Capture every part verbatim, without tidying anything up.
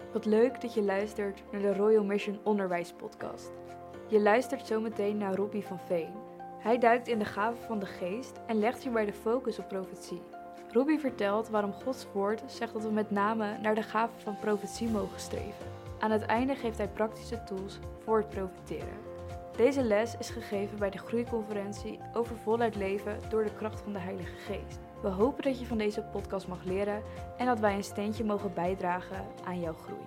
Wat leuk dat je luistert naar de Royal Mission Onderwijs Podcast. Je luistert zometeen naar Robbie van Veen. Hij duikt in de gaven van de geest en legt hierbij de focus op profetie. Robbie vertelt waarom Gods woord zegt dat we met name naar de gaven van profetie mogen streven. Aan het einde geeft hij praktische tools voor het profeteren. Deze les is gegeven bij de groeiconferentie over voluit leven door de kracht van de Heilige Geest. We hopen dat je van deze podcast mag leren en dat wij een steentje mogen bijdragen aan jouw groei.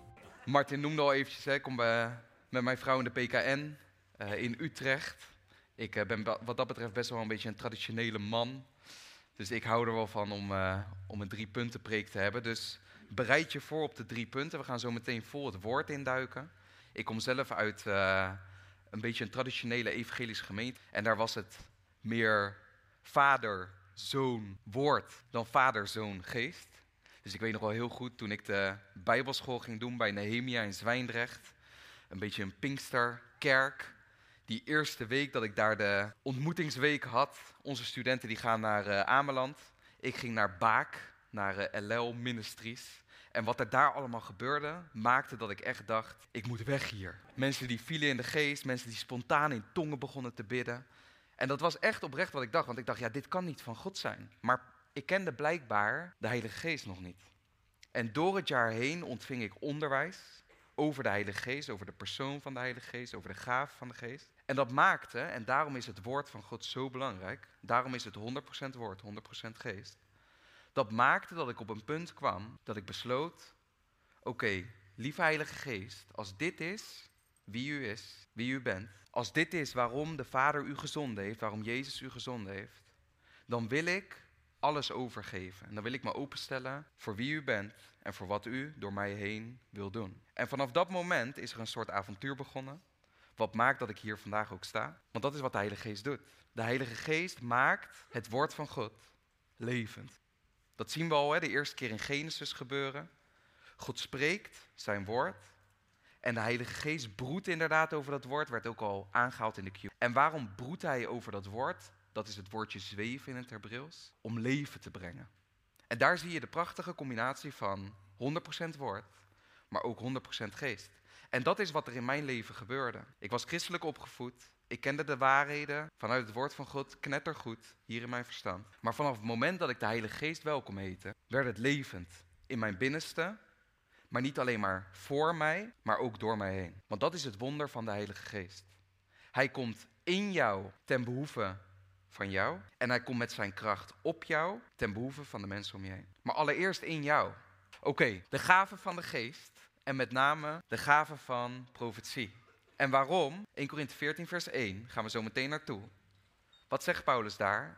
Martin noemde al eventjes, hè, ik kom bij, met mijn vrouw in de P K N uh, in Utrecht. Ik uh, ben wat dat betreft best wel een beetje een traditionele man. Dus ik hou er wel van om, uh, om een drie punten preek te hebben. Dus bereid je voor op de drie punten. We gaan zo meteen vol het woord induiken. Ik kom zelf uit uh, een beetje een traditionele evangelische gemeente. En daar was het meer vader, zoon, woord dan vader, zoon, geest. Dus ik weet nog wel heel goed toen ik de bijbelschool ging doen bij Nehemia in Zwijndrecht. Een beetje een Pinksterkerk. Die eerste week dat ik daar de ontmoetingsweek had. Onze studenten die gaan naar uh, Ameland. Ik ging naar Baak, naar uh, L L Ministries. En wat er daar allemaal gebeurde, maakte dat ik echt dacht, ik moet weg hier. Mensen die vielen in de geest, mensen die spontaan in tongen begonnen te bidden. En dat was echt oprecht wat ik dacht, want ik dacht, ja, dit kan niet van God zijn. Maar ik kende blijkbaar de Heilige Geest nog niet. En door het jaar heen ontving ik onderwijs over de Heilige Geest, over de persoon van de Heilige Geest, over de gaven van de Geest. En dat maakte, en daarom is het woord van God zo belangrijk, daarom is het honderd procent woord, honderd procent geest. Dat maakte dat ik op een punt kwam dat ik besloot, oké, okay, lieve Heilige Geest, als dit is wie u is, wie u bent, als dit is waarom de Vader u gezonden heeft, waarom Jezus u gezonden heeft, dan wil ik alles overgeven. En dan wil ik me openstellen voor wie u bent en voor wat u door mij heen wil doen. En vanaf dat moment is er een soort avontuur begonnen, wat maakt dat ik hier vandaag ook sta. Want dat is wat de Heilige Geest doet. De Heilige Geest maakt het woord van God levend. Dat zien we al, hè, de eerste keer in Genesis gebeuren. God spreekt zijn woord. En de Heilige Geest broedt inderdaad over dat woord, werd ook al aangehaald in de Q. En waarom broedt hij over dat woord? Dat is het woordje zweven in het Hebreeuws, om leven te brengen. En daar zie je de prachtige combinatie van honderd procent woord, maar ook honderd procent geest. En dat is wat er in mijn leven gebeurde. Ik was christelijk opgevoed, ik kende de waarheden vanuit het woord van God knettergoed, hier in mijn verstand. Maar vanaf het moment dat ik de Heilige Geest welkom heette, werd het levend in mijn binnenste. Maar niet alleen maar voor mij, maar ook door mij heen. Want dat is het wonder van de Heilige Geest. Hij komt in jou ten behoeve van jou. En hij komt met zijn kracht op jou ten behoeve van de mensen om je heen. Maar allereerst in jou. Oké, okay, de gaven van de Geest en met name de gaven van profetie. En waarom? eerste Korinthe veertien vers één gaan we zo meteen naartoe. Wat zegt Paulus daar?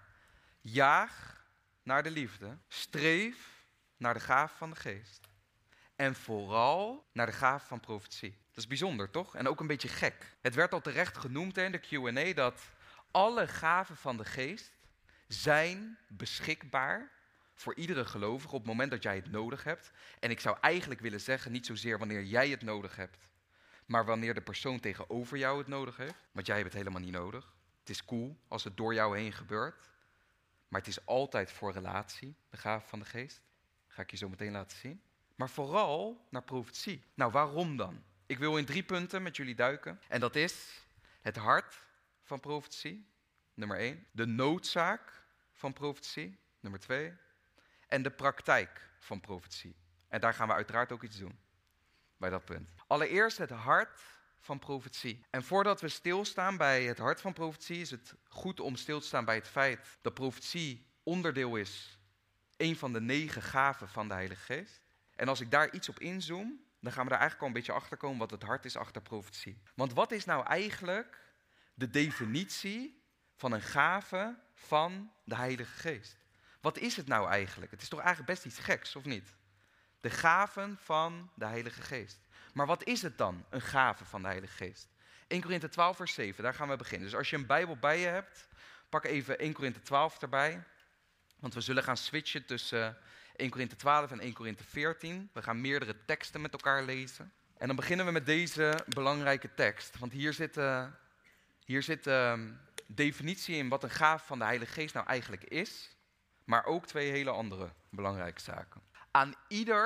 Jaag naar de liefde, streef naar de gaven van de Geest. En vooral naar de gave van profetie. Dat is bijzonder, toch? En ook een beetje gek. Het werd al terecht genoemd in de Q en A dat alle gaven van de Geest zijn beschikbaar voor iedere gelovige op het moment dat jij het nodig hebt. En ik zou eigenlijk willen zeggen, niet zozeer wanneer jij het nodig hebt, maar wanneer de persoon tegenover jou het nodig heeft. Want jij hebt het helemaal niet nodig. Het is cool als het door jou heen gebeurt. Maar het is altijd voor relatie, de gave van de Geest. Ga ik je zo meteen laten zien. Maar vooral naar profetie. Nou, waarom dan? Ik wil in drie punten met jullie duiken. En dat is het hart van profetie, nummer één. De noodzaak van profetie, nummer twee. En de praktijk van profetie. En daar gaan we uiteraard ook iets doen, bij dat punt. Allereerst het hart van profetie. En voordat we stilstaan bij het hart van profetie, is het goed om stil te staan bij het feit dat profetie onderdeel is, een van de negen gaven van de Heilige Geest. En als ik daar iets op inzoom, dan gaan we daar eigenlijk al een beetje achter komen wat het hart is achter profetie. Want wat is nou eigenlijk de definitie van een gave van de Heilige Geest? Wat is het nou eigenlijk? Het is toch eigenlijk best iets geks, of niet? De gaven van de Heilige Geest. Maar wat is het dan, een gave van de Heilige Geest? eerste Korinthe twaalf vers zeven, daar gaan we beginnen. Dus als je een Bijbel bij je hebt, pak even eerste Korinthe twaalf erbij. Want we zullen gaan switchen tussen eerste Korinthe twaalf en eerste Korinthe veertien. We gaan meerdere teksten met elkaar lezen. En dan beginnen we met deze belangrijke tekst. Want hier zit, uh, hier zit uh, definitie in wat een gave van de Heilige Geest nou eigenlijk is. Maar ook twee hele andere belangrijke zaken. Aan ieder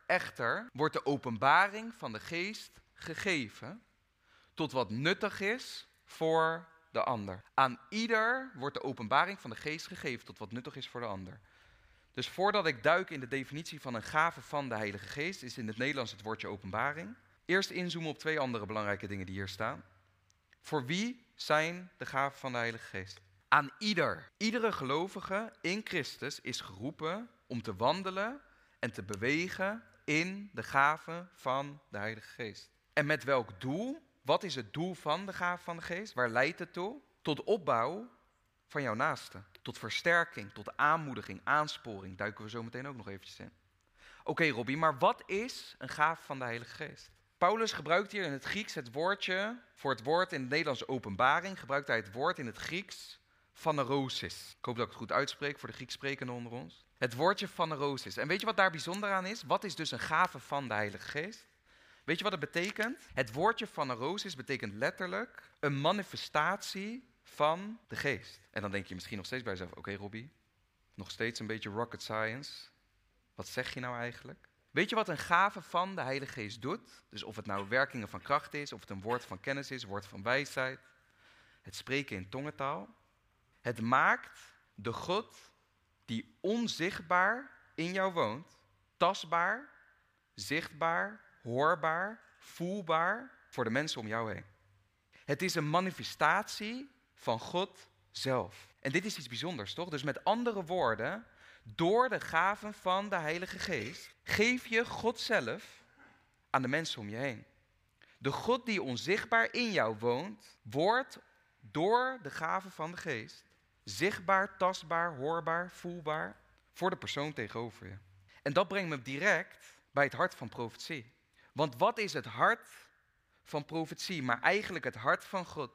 echter wordt de openbaring van de geest gegeven tot wat nuttig is voor de ander. Aan ieder wordt de openbaring van de geest gegeven tot wat nuttig is voor de ander. Dus voordat ik duik in de definitie van een gave van de Heilige Geest, is in het Nederlands het woordje openbaring. Eerst inzoomen op twee andere belangrijke dingen die hier staan. Voor wie zijn de gaven van de Heilige Geest? Aan ieder. Iedere gelovige in Christus is geroepen om te wandelen en te bewegen in de gaven van de Heilige Geest. En met welk doel? Wat is het doel van de gave van de Geest? Waar leidt het toe? Tot opbouw van jouw naaste. Tot versterking, tot aanmoediging, aansporing. Duiken we zo meteen ook nog eventjes in. Oké okay, Robbie, maar wat is een gave van de Heilige Geest? Paulus gebruikt hier in het Grieks het woordje, voor het woord in het Nederlands openbaring, gebruikt hij het woord in het Grieks phanerosis. Ik hoop dat ik het goed uitspreek voor de Grieks sprekenden onder ons. Het woordje phanerosis. En weet je wat daar bijzonder aan is? Wat is dus een gave van de Heilige Geest? Weet je wat het betekent? Het woordje phanerosis betekent letterlijk een manifestatie van de geest. En dan denk je misschien nog steeds bij jezelf, oké okay, Robbie, nog steeds een beetje rocket science. Wat zeg je nou eigenlijk? Weet je wat een gave van de Heilige Geest doet? Dus of het nou werkingen van kracht is, of het een woord van kennis is, woord van wijsheid. Het spreken in tongentaal. Het maakt de God die onzichtbaar in jou woont, tastbaar, zichtbaar, hoorbaar, voelbaar voor de mensen om jou heen. Het is een manifestatie van God zelf. En dit is iets bijzonders, toch? Dus met andere woorden, door de gaven van de Heilige Geest geef je God zelf aan de mensen om je heen. De God die onzichtbaar in jou woont, wordt door de gaven van de Geest zichtbaar, tastbaar, hoorbaar, voelbaar voor de persoon tegenover je. En dat brengt me direct bij het hart van profetie. Want wat is het hart van profetie, maar eigenlijk het hart van God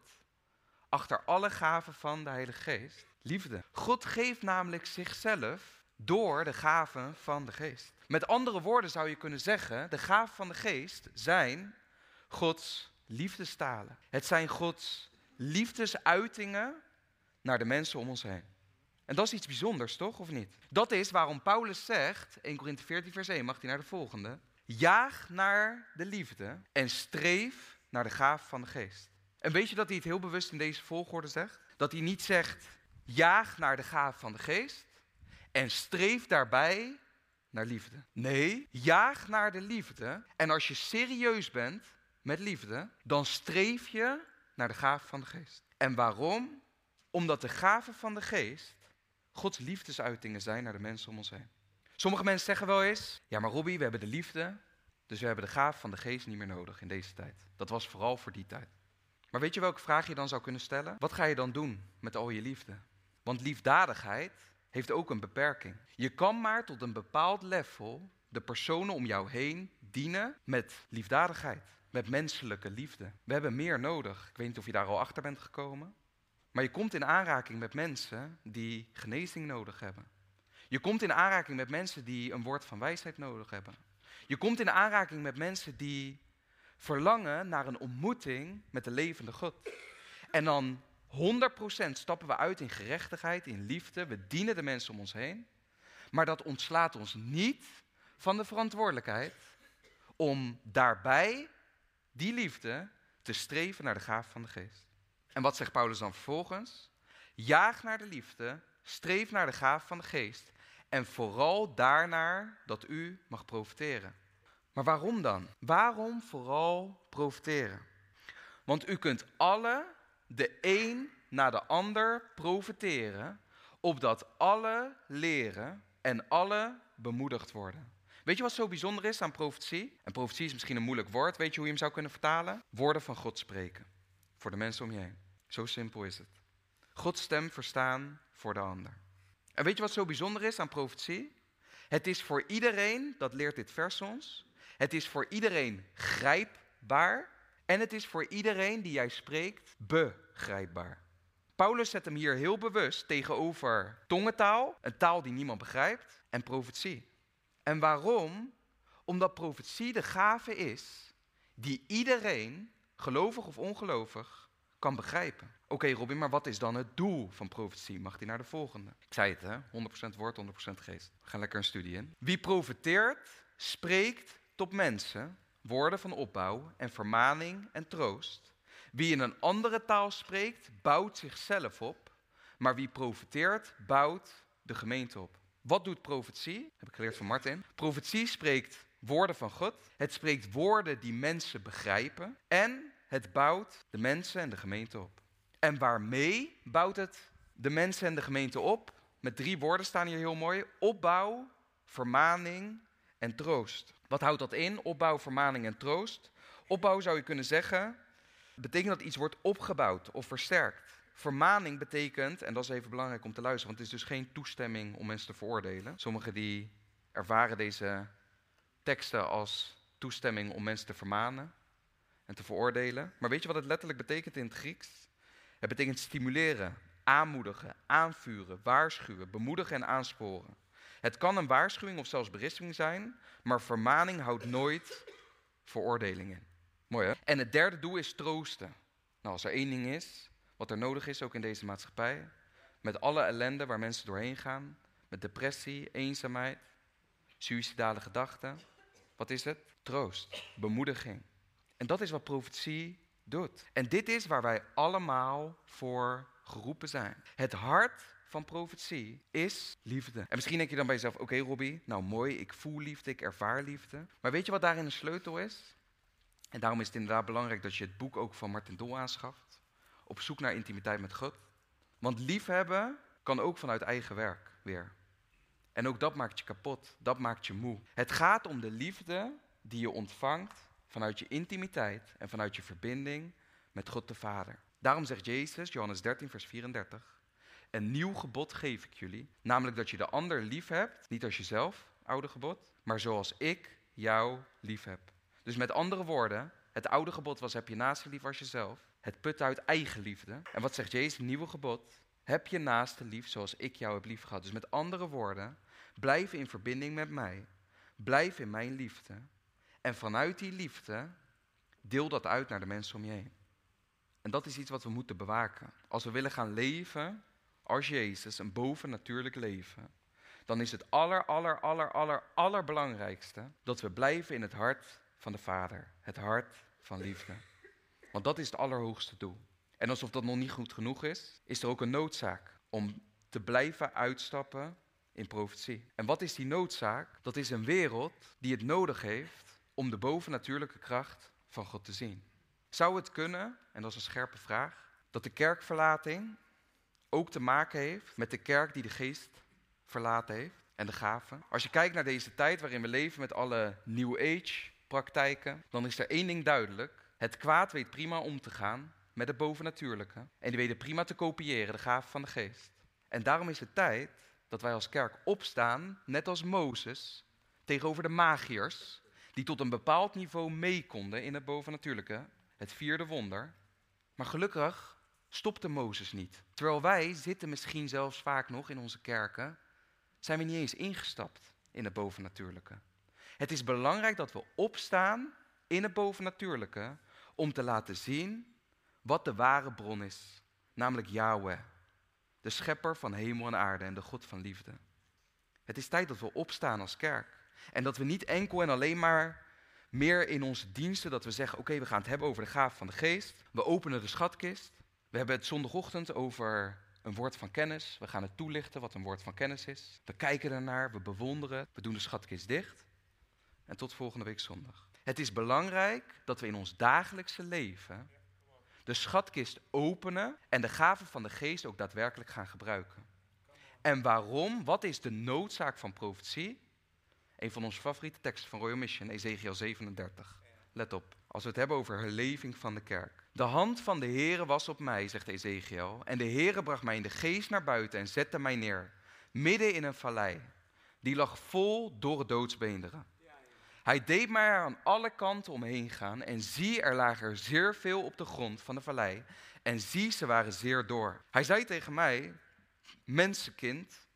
achter alle gaven van de Heilige Geest? Liefde. God geeft namelijk zichzelf door de gaven van de Geest. Met andere woorden zou je kunnen zeggen, de gaven van de Geest zijn Gods liefdestalen. Het zijn Gods liefdesuitingen naar de mensen om ons heen. En dat is iets bijzonders, toch? Of niet? Dat is waarom Paulus zegt, Eerste Korinthe veertien vers één, mag hij naar de volgende. Jaag naar de liefde en streef naar de gaven van de Geest. En weet je dat hij het heel bewust in deze volgorde zegt? Dat hij niet zegt, jaag naar de gaven van de Geest en streef daarbij naar liefde. Nee, jaag naar de liefde. En als je serieus bent met liefde, dan streef je naar de gaven van de Geest. En waarom? Omdat de gaven van de Geest Gods liefdesuitingen zijn naar de mensen om ons heen. Sommige mensen zeggen wel eens, ja maar Robbie, we hebben de liefde, dus we hebben de gaven van de Geest niet meer nodig in deze tijd. Dat was vooral voor die tijd. Maar weet je welke vraag je dan zou kunnen stellen? Wat ga je dan doen met al je liefde? Want liefdadigheid heeft ook een beperking. Je kan maar tot een bepaald level de personen om jou heen dienen met liefdadigheid. Met menselijke liefde. We hebben meer nodig. Ik weet niet of je daar al achter bent gekomen. Maar je komt in aanraking met mensen die genezing nodig hebben. Je komt in aanraking met mensen die een woord van wijsheid nodig hebben. Je komt in aanraking met mensen die verlangen naar een ontmoeting met de levende God. En dan honderd procent stappen we uit in gerechtigheid, in liefde. We dienen de mensen om ons heen. Maar dat ontslaat ons niet van de verantwoordelijkheid om daarbij die liefde te streven naar de gaven van de Geest. En wat zegt Paulus dan vervolgens? Jaag naar de liefde, streef naar de gaven van de Geest en vooral daarnaar dat u mag profiteren. Maar waarom dan? Waarom vooral profiteren? Want u kunt alle, de een na de ander, profiteren, opdat alle leren en alle bemoedigd worden. Weet je wat zo bijzonder is aan profetie? En profetie is misschien een moeilijk woord. Weet je hoe je hem zou kunnen vertalen? Woorden van God spreken. Voor de mensen om je heen. Zo simpel is het. Gods stem verstaan voor de ander. En weet je wat zo bijzonder is aan profetie? Het is voor iedereen, dat leert dit vers ons, het is voor iedereen grijpbaar en het is voor iedereen die jij spreekt begrijpbaar. Paulus zet hem hier heel bewust tegenover tongentaal, een taal die niemand begrijpt, en profetie. En waarom? Omdat profetie de gave is die iedereen, gelovig of ongelovig, kan begrijpen. Oké okay, Robin, maar wat is dan het doel van profetie? Mag die naar de volgende? Ik zei het hè, honderd procent woord, honderd procent geest. We gaan lekker een studie in. Wie profeteert spreekt tot mensen woorden van opbouw en vermaning en troost. Wie in een andere taal spreekt, bouwt zichzelf op. Maar wie profeteert, bouwt de gemeente op. Wat doet profetie? Heb ik geleerd van Martin. Profetie spreekt woorden van God. Het spreekt woorden die mensen begrijpen. En het bouwt de mensen en de gemeente op. En waarmee bouwt het de mensen en de gemeente op? Met drie woorden staan hier heel mooi. Opbouw, vermaning en troost. Wat houdt dat in? Opbouw, vermaning en troost. Opbouw zou je kunnen zeggen, betekent dat iets wordt opgebouwd of versterkt. Vermaning betekent, en dat is even belangrijk om te luisteren, want het is dus geen toestemming om mensen te veroordelen. Sommigen die ervaren deze teksten als toestemming om mensen te vermanen en te veroordelen. Maar weet je wat het letterlijk betekent in het Grieks? Het betekent stimuleren, aanmoedigen, aanvuren, waarschuwen, bemoedigen en aansporen. Het kan een waarschuwing of zelfs berisping zijn, maar vermaning houdt nooit veroordeling in. Mooi hè? En het derde doel is troosten. Nou, als er één ding is wat er nodig is, ook in deze maatschappij, met alle ellende waar mensen doorheen gaan, met depressie, eenzaamheid, suïcidale gedachten, wat is het? Troost, bemoediging. En dat is wat profetie doet. En dit is waar wij allemaal voor geroepen zijn. Het hart van profetie is liefde. En misschien denk je dan bij jezelf, oké okay, Robbie, nou mooi, ik voel liefde, ik ervaar liefde. Maar weet je wat daarin de sleutel is? En daarom is het inderdaad belangrijk dat je het boek ook van Martin Dol aanschaft. Op zoek naar intimiteit met God. Want liefhebben kan ook vanuit eigen werk weer. En ook dat maakt je kapot, dat maakt je moe. Het gaat om de liefde die je ontvangt vanuit je intimiteit en vanuit je verbinding met God de Vader. Daarom zegt Jezus, Johannes dertien vers vierendertig, een nieuw gebod geef ik jullie, namelijk dat je de ander lief hebt, niet als jezelf, oude gebod, maar zoals ik jou lief heb. Dus met andere woorden, het oude gebod was heb je naaste lief als jezelf. Het put uit eigen liefde. En wat zegt Jezus, het nieuwe gebod? Heb je naaste lief zoals ik jou heb lief gehad. Dus met andere woorden, blijf in verbinding met mij. Blijf in mijn liefde. En vanuit die liefde, deel dat uit naar de mensen om je heen. En dat is iets wat we moeten bewaken. Als we willen gaan leven als Jezus, een bovennatuurlijk leven, dan is het aller, aller, aller, aller, allerbelangrijkste dat we blijven in het hart van de Vader. Het hart van liefde. Want dat is het allerhoogste doel. En alsof dat nog niet goed genoeg is, is er ook een noodzaak om te blijven uitstappen in profetie. En wat is die noodzaak? Dat is een wereld die het nodig heeft om de bovennatuurlijke kracht van God te zien. Zou het kunnen, en dat is een scherpe vraag, dat de kerkverlating ook te maken heeft met de kerk die de geest verlaten heeft en de gaven? Als je kijkt naar deze tijd waarin we leven met alle New Age praktijken, dan is er één ding duidelijk. Het kwaad weet prima om te gaan met het bovennatuurlijke. En die weten prima te kopiëren, de gaven van de geest. En daarom is het tijd dat wij als kerk opstaan, net als Mozes, tegenover de magiërs, die tot een bepaald niveau mee konden in het bovennatuurlijke, het vierde wonder. Maar gelukkig stopte Mozes niet. Terwijl wij zitten misschien zelfs vaak nog in onze kerken, zijn we niet eens ingestapt in het bovennatuurlijke. Het is belangrijk dat we opstaan in het bovennatuurlijke om te laten zien wat de ware bron is. Namelijk Yahweh, de schepper van hemel en aarde en de God van liefde. Het is tijd dat we opstaan als kerk. En dat we niet enkel en alleen maar meer in onze diensten, dat we zeggen, oké, okay, we gaan het hebben over de gaven van de geest. We openen de schatkist. We hebben het zondagochtend over een woord van kennis. We gaan het toelichten wat een woord van kennis is. We kijken ernaar, we bewonderen het. We doen de schatkist dicht. En tot volgende week zondag. Het is belangrijk dat we in ons dagelijkse leven de schatkist openen en de gaven van de geest ook daadwerkelijk gaan gebruiken. En waarom? Wat is de noodzaak van profetie? Een van onze favoriete teksten van Royal Mission, Ezekiel zevenendertig. Let op, als we het hebben over herleving van de kerk. De hand van de Heere was op mij, zegt Ezekiel, en de Heere bracht mij in de geest naar buiten en zette mij neer, midden in een vallei. Die lag vol dorre doodsbeenderen. Hij deed mij er aan alle kanten omheen gaan en zie, er lagen er zeer veel op de grond van de vallei. En zie, ze waren zeer dor. Hij zei tegen mij, mensenkind,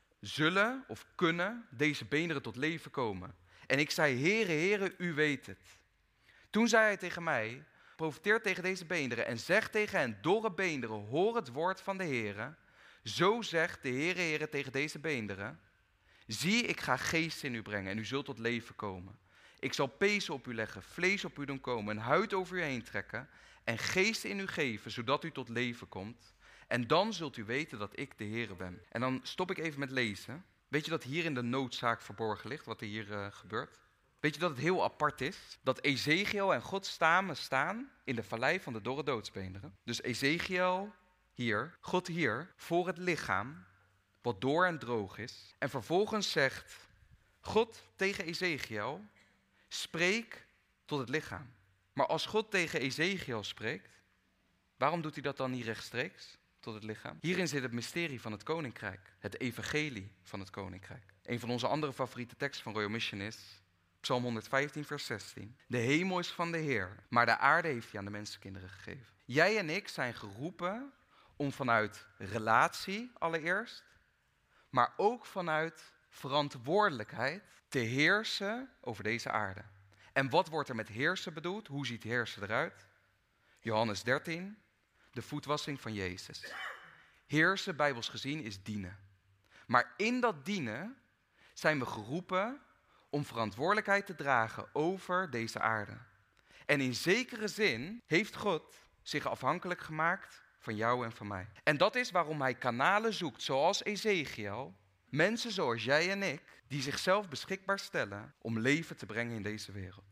zullen of kunnen deze beenderen tot leven komen? En ik zei, Heere, Heere, u weet het. Toen zei hij tegen mij, profeteer tegen deze beenderen en zeg tegen hen, dorre beenderen, hoor het woord van de Heere. Zo zegt de Heere, Heere tegen deze beenderen. Zie, ik ga geest in u brengen en u zult tot leven komen. Ik zal pezen op u leggen, vlees op u doen komen, een huid over u heen trekken en geest in u geven, zodat u tot leven komt. En dan zult u weten dat ik de Heere ben. En dan stop ik even met lezen. Weet je dat hierin de noodzaak verborgen ligt, wat er hier uh, gebeurt? Weet je dat het heel apart is? Dat Ezekiel en God samen staan in de vallei van de dorre doodsbeenderen. Dus Ezekiel hier, God hier, voor het lichaam, wat door en droog is. En vervolgens zegt God tegen Ezekiel, spreek tot het lichaam. Maar als God tegen Ezekiel spreekt, waarom doet hij dat dan niet rechtstreeks tot het lichaam? Hierin zit het mysterie van het koninkrijk, het evangelie van het koninkrijk. Een van onze andere favoriete teksten van Royal Mission is Psalm honderdvijftien, vers zestien. De hemel is van de Heer, maar de aarde heeft hij aan de mensenkinderen gegeven. Jij en ik zijn geroepen om vanuit relatie allereerst, maar ook vanuit verantwoordelijkheid te heersen over deze aarde. En wat wordt er met heersen bedoeld? Hoe ziet heersen eruit? Johannes dertien, de voetwassing van Jezus. Heersen, bijbels gezien, is dienen. Maar in dat dienen zijn we geroepen om verantwoordelijkheid te dragen over deze aarde. En in zekere zin heeft God zich afhankelijk gemaakt van jou en van mij. En dat is waarom hij kanalen zoekt, zoals Ezekiel, mensen zoals jij en ik, die zichzelf beschikbaar stellen om leven te brengen in deze wereld.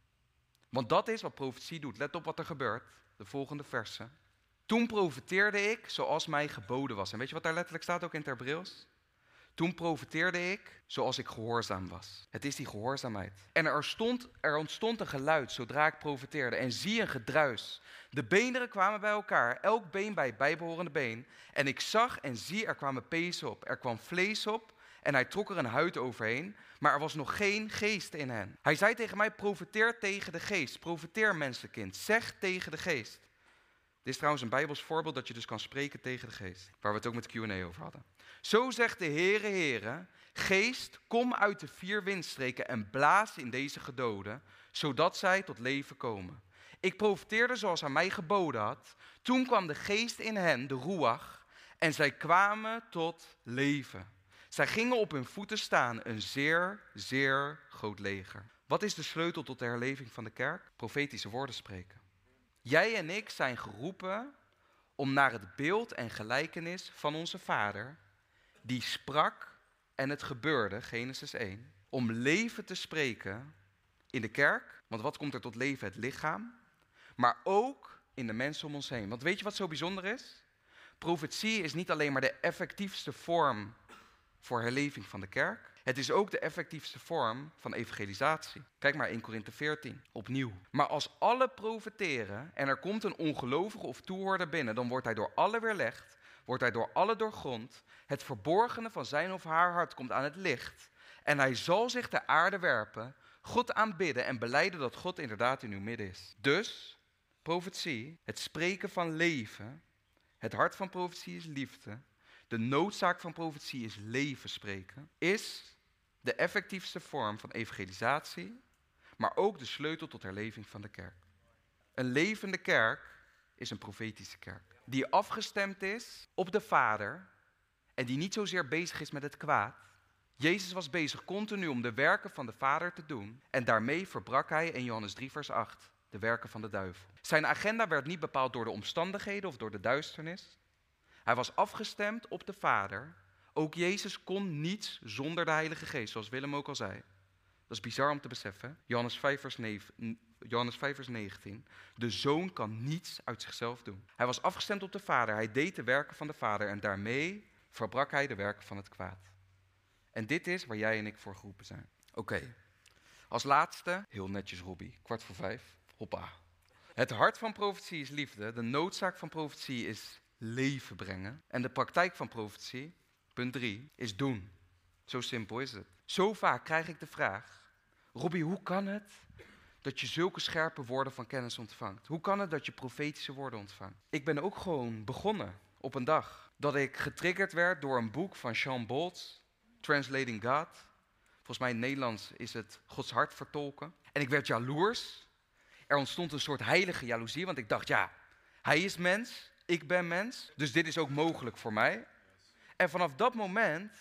Want dat is wat profetie doet. Let op wat er gebeurt. De volgende versen. Toen profeteerde ik zoals mij geboden was. En weet je wat daar letterlijk staat ook in het Hebreeuws? Toen profeteerde ik zoals ik gehoorzaam was. Het is die gehoorzaamheid. En er, stond, er ontstond een geluid zodra ik profeteerde. En zie een gedruis. De beenderen kwamen bij elkaar, elk been bij het bijbehorende been. En ik zag en zie, er kwamen pezen op. Er kwam vlees op en hij trok er een huid overheen. Maar er was nog geen geest in hen. Hij zei tegen mij, profeteer tegen de geest. Profeteer, mensenkind. Zeg tegen de geest. Dit is trouwens een bijbels voorbeeld dat je dus kan spreken tegen de geest. Waar we het ook met Q en A over hadden. Zo zegt de Heere, Heere, geest, kom uit de vier windstreken en blaas in deze gedoden, zodat zij tot leven komen. Ik profeteerde zoals hij mij geboden had. Toen kwam de geest in hen, de ruach, en zij kwamen tot leven. Zij gingen op hun voeten staan, een zeer, zeer groot leger. Wat is de sleutel tot de herleving van de kerk? Profetische woorden spreken. Jij en ik zijn geroepen om naar het beeld en gelijkenis van onze Vader, die sprak en het gebeurde, Genesis één, om leven te spreken in de kerk. Want wat komt er tot leven? Het lichaam. Maar ook in de mensen om ons heen. Want weet je wat zo bijzonder is? Profetie is niet alleen maar de effectiefste vorm voor herleving van de kerk. Het is ook de effectiefste vorm van evangelisatie. Kijk maar één Korinthe veertien, opnieuw. Maar als alle profeteren en er komt een ongelovige of toehoorder binnen, dan wordt hij door alle weerlegd, wordt hij door alle doorgrond. Het verborgene van zijn of haar hart komt aan het licht. En hij zal zich ter aarde werpen, God aanbidden en belijden dat God inderdaad in uw midden is. Dus, profetie, het spreken van leven, het hart van profetie is liefde. De noodzaak van profetie is leven spreken, is de effectiefste vorm van evangelisatie, maar ook de sleutel tot herleving van de kerk. Een levende kerk is een profetische kerk, die afgestemd is op de Vader en die niet zozeer bezig is met het kwaad. Jezus was bezig continu om de werken van de Vader te doen en daarmee verbrak hij in Johannes drie vers acht de werken van de duivel. Zijn agenda werd niet bepaald door de omstandigheden of door de duisternis. Hij was afgestemd op de Vader. Ook Jezus kon niets zonder de Heilige Geest, zoals Willem ook al zei. Dat is bizar om te beseffen. Johannes vijf vers, neven, Johannes vijf vers negentien. De Zoon kan niets uit zichzelf doen. Hij was afgestemd op de Vader. Hij deed de werken van de Vader en daarmee verbrak hij de werken van het kwaad. En dit is waar jij en ik voor geroepen zijn. Oké, okay. Als laatste, heel netjes Robbie, kwart voor vijf, hoppa. Het hart van profetie is liefde. De noodzaak van profetie is leven brengen. En de praktijk van profetie, punt drie, is doen. Zo simpel is het. Zo vaak krijg ik de vraag, Robbie, hoe kan het dat je zulke scherpe woorden van kennis ontvangt? Hoe kan het dat je profetische woorden ontvangt? Ik ben ook gewoon begonnen op een dag dat ik getriggerd werd door een boek van Sean Boltz, Translating God. Volgens mij in het Nederlands is het Gods hart vertolken. En ik werd jaloers. Er ontstond een soort heilige jaloezie, want ik dacht, ja, hij is mens, ik ben mens, dus dit is ook mogelijk voor mij. En vanaf dat moment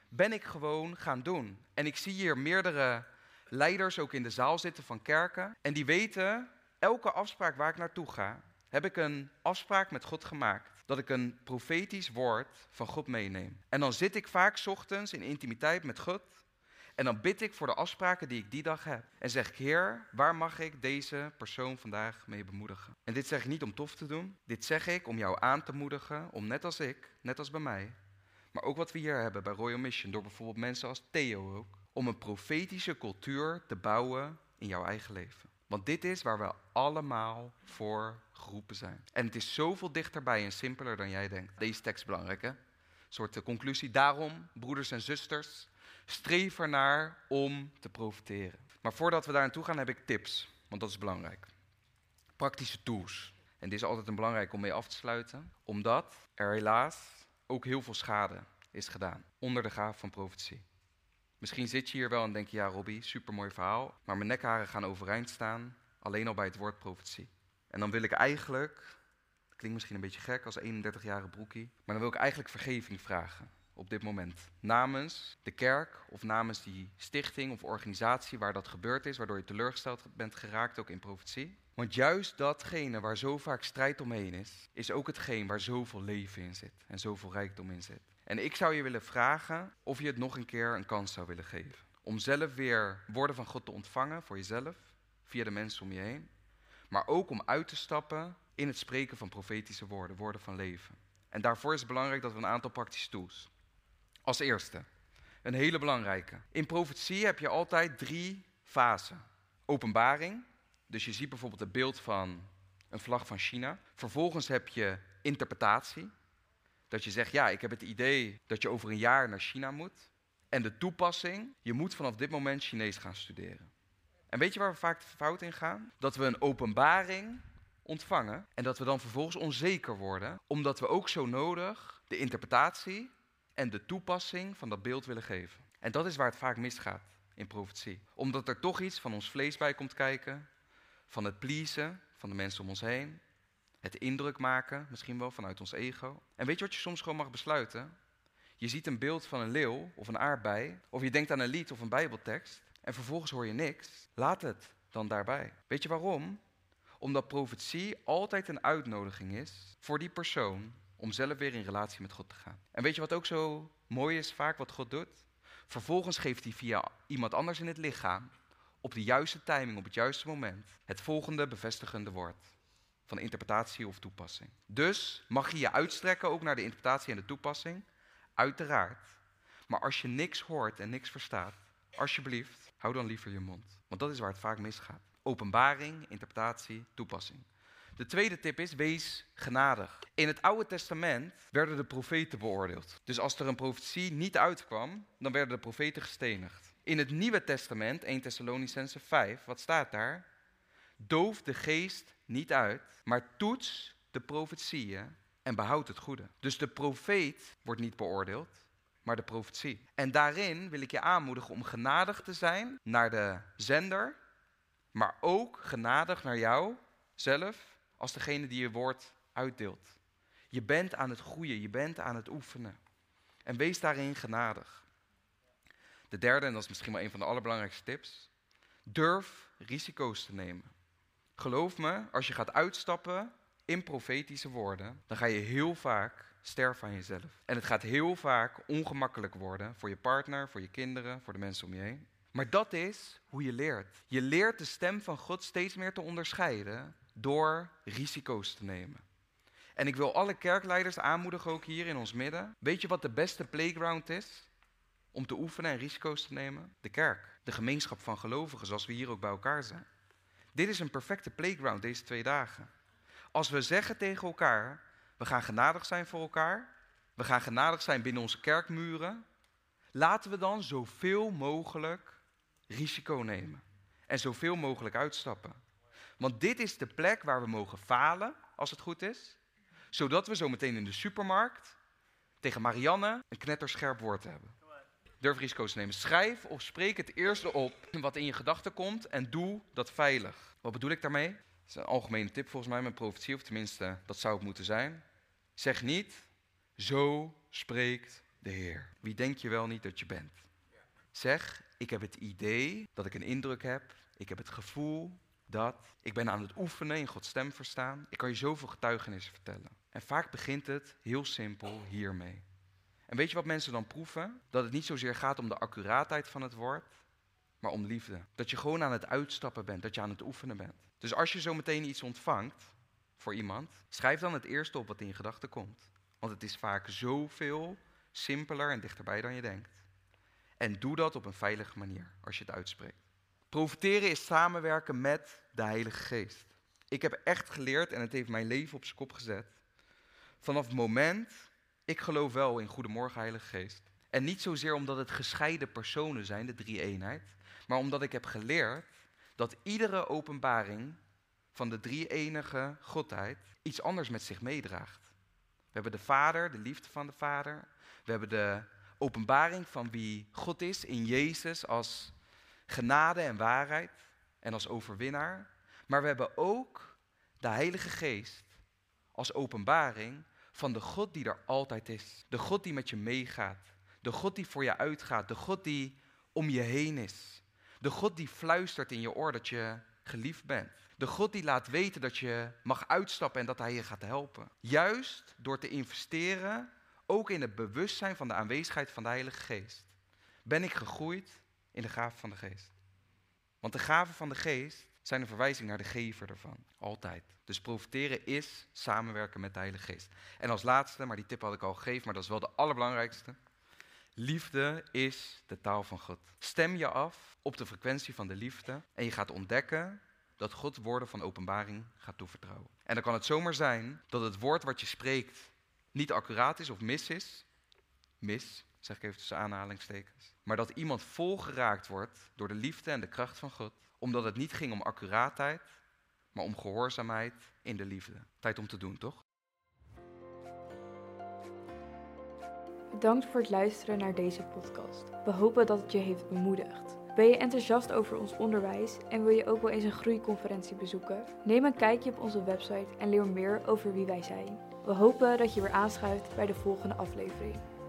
ben ik gewoon gaan doen. En ik zie hier meerdere leiders ook in de zaal zitten van kerken. En die weten, elke afspraak waar ik naartoe ga, heb ik een afspraak met God gemaakt. Dat ik een profetisch woord van God meeneem. En dan zit ik vaak 's ochtends in intimiteit met God. En dan bid ik voor de afspraken die ik die dag heb. En zeg ik, Heer, waar mag ik deze persoon vandaag mee bemoedigen? En dit zeg ik niet om tof te doen. Dit zeg ik om jou aan te moedigen, om net als ik, net als bij mij, maar ook wat we hier hebben bij Royal Mission, door bijvoorbeeld mensen als Theo ook, om een profetische cultuur te bouwen in jouw eigen leven. Want dit is waar we allemaal voor geroepen zijn. En het is zoveel dichterbij en simpeler dan jij denkt. Deze tekst is belangrijk, hè? Een soort de conclusie. Daarom, broeders en zusters, streef ernaar om te profiteren. Maar voordat we daar naartoe gaan, heb ik tips. Want dat is belangrijk. Praktische tools. En dit is altijd een belangrijk om mee af te sluiten. Omdat er helaas ook heel veel schade is gedaan onder de gave van profetie. Misschien zit je hier wel en denk je, ja Robbie, supermooi verhaal. Maar mijn nekharen gaan overeind staan, alleen al bij het woord profetie. En dan wil ik eigenlijk, dat klinkt misschien een beetje gek als eenendertigjarige broekie, maar dan wil ik eigenlijk vergeving vragen op dit moment. Namens de kerk of namens die stichting of organisatie waar dat gebeurd is, waardoor je teleurgesteld bent geraakt ook in profetie. Want juist datgene waar zo vaak strijd omheen is, is ook hetgeen waar zoveel leven in zit en zoveel rijkdom in zit. En ik zou je willen vragen of je het nog een keer een kans zou willen geven. Om zelf weer woorden van God te ontvangen voor jezelf, via de mensen om je heen. Maar ook om uit te stappen in het spreken van profetische woorden, woorden van leven. En daarvoor is het belangrijk dat we een aantal praktische tools. Als eerste, een hele belangrijke. In profetie heb je altijd drie fasen. Openbaring, dus je ziet bijvoorbeeld het beeld van een vlag van China. Vervolgens heb je interpretatie. Dat je zegt, ja, ik heb het idee dat je over een jaar naar China moet. En de toepassing, je moet vanaf dit moment Chinees gaan studeren. En weet je waar we vaak fout in gaan? Dat we een openbaring ontvangen en dat we dan vervolgens onzeker worden, omdat we ook zo nodig de interpretatie en de toepassing van dat beeld willen geven. En dat is waar het vaak misgaat in profetie. Omdat er toch iets van ons vlees bij komt kijken, van het pleasen van de mensen om ons heen, het indruk maken, misschien wel vanuit ons ego. En weet je wat je soms gewoon mag besluiten? Je ziet een beeld van een leeuw of een aardbei, of je denkt aan een lied of een bijbeltekst, en vervolgens hoor je niks. Laat het dan daarbij. Weet je waarom? Omdat profetie altijd een uitnodiging is voor die persoon om zelf weer in relatie met God te gaan. En weet je wat ook zo mooi is vaak wat God doet? Vervolgens geeft hij via iemand anders in het lichaam, op de juiste timing, op het juiste moment, het volgende bevestigende woord van interpretatie of toepassing. Dus mag je je uitstrekken ook naar de interpretatie en de toepassing? Uiteraard. Maar als je niks hoort en niks verstaat, alsjeblieft, hou dan liever je mond. Want dat is waar het vaak misgaat. Openbaring, interpretatie, toepassing. De tweede tip is, wees genadig. In het Oude Testament werden de profeten beoordeeld. Dus als er een profetie niet uitkwam, dan werden de profeten gestenigd. In het Nieuwe Testament, eerste Thessalonicenzen vijf, wat staat daar? Doof de geest niet uit, maar toets de profetieën en behoud het goede. Dus de profeet wordt niet beoordeeld, maar de profetie. En daarin wil ik je aanmoedigen om genadig te zijn naar de zender, maar ook genadig naar jou zelf als degene die je woord uitdeelt. Je bent aan het groeien, je bent aan het oefenen. En wees daarin genadig. De derde, en dat is misschien wel een van de allerbelangrijkste tips, durf risico's te nemen. Geloof me, als je gaat uitstappen in profetische woorden, dan ga je heel vaak sterven aan jezelf. En het gaat heel vaak ongemakkelijk worden voor je partner, voor je kinderen, voor de mensen om je heen. Maar dat is hoe je leert. Je leert de stem van God steeds meer te onderscheiden door risico's te nemen. En ik wil alle kerkleiders aanmoedigen, ook hier in ons midden. Weet je wat de beste playground is om te oefenen en risico's te nemen? De kerk, de gemeenschap van gelovigen, zoals we hier ook bij elkaar zijn. Dit is een perfecte playground deze twee dagen. Als we zeggen tegen elkaar, we gaan genadig zijn voor elkaar, we gaan genadig zijn binnen onze kerkmuren, laten we dan zoveel mogelijk risico nemen en zoveel mogelijk uitstappen. Want dit is de plek waar we mogen falen, als het goed is, zodat we zo meteen in de supermarkt tegen Marianne een knetterscherp woord hebben. Durf risico's te nemen. Schrijf of spreek het eerste op wat in je gedachten komt en doe dat veilig. Wat bedoel ik daarmee? Dat is een algemene tip volgens mij met profetie, of tenminste, dat zou het moeten zijn. Zeg niet, zo spreekt de Heer. Wie denk je wel niet dat je bent? Zeg, ik heb het idee dat ik een indruk heb. Ik heb het gevoel dat ik ben aan het oefenen in Gods stem verstaan. Ik kan je zoveel getuigenissen vertellen. En vaak begint het heel simpel hiermee. En weet je wat mensen dan proeven? Dat het niet zozeer gaat om de accuraatheid van het woord, maar om liefde. Dat je gewoon aan het uitstappen bent, dat je aan het oefenen bent. Dus als je zo meteen iets ontvangt voor iemand, schrijf dan het eerste op wat in je gedachten komt. Want het is vaak zoveel simpeler en dichterbij dan je denkt. En doe dat op een veilige manier, als je het uitspreekt. Profiteren is samenwerken met de Heilige Geest. Ik heb echt geleerd, en het heeft mijn leven op zijn kop gezet, vanaf het moment, ik geloof wel in Goedemorgen Heilige Geest. En niet zozeer omdat het gescheiden personen zijn, de drie-eenheid, maar omdat ik heb geleerd dat iedere openbaring van de drie-enige Godheid iets anders met zich meedraagt. We hebben de Vader, de liefde van de Vader. We hebben de openbaring van wie God is in Jezus als genade en waarheid en als overwinnaar. Maar we hebben ook de Heilige Geest als openbaring van de God die er altijd is. De God die met je meegaat. De God die voor je uitgaat. De God die om je heen is. De God die fluistert in je oor dat je geliefd bent. De God die laat weten dat je mag uitstappen en dat hij je gaat helpen. Juist door te investeren, ook in het bewustzijn van de aanwezigheid van de Heilige Geest, ben ik gegroeid in de gaven van de Geest. Want de gaven van de Geest zijn een verwijzing naar de gever ervan. Altijd. Dus profiteren is samenwerken met de Heilige Geest. En als laatste, maar die tip had ik al gegeven, maar dat is wel de allerbelangrijkste. Liefde is de taal van God. Stem je af op de frequentie van de liefde en je gaat ontdekken dat God woorden van openbaring gaat toevertrouwen. En dan kan het zomaar zijn dat het woord wat je spreekt niet accuraat is of mis is. Mis, zeg ik even tussen aanhalingstekens. Maar dat iemand volgeraakt wordt door de liefde en de kracht van God. Omdat het niet ging om accuraatheid, maar om gehoorzaamheid in de liefde. Tijd om te doen, toch? Bedankt voor het luisteren naar deze podcast. We hopen dat het je heeft bemoedigd. Ben je enthousiast over ons onderwijs en wil je ook wel eens een groeiconferentie bezoeken? Neem een kijkje op onze website en leer meer over wie wij zijn. We hopen dat je weer aanschuift bij de volgende aflevering.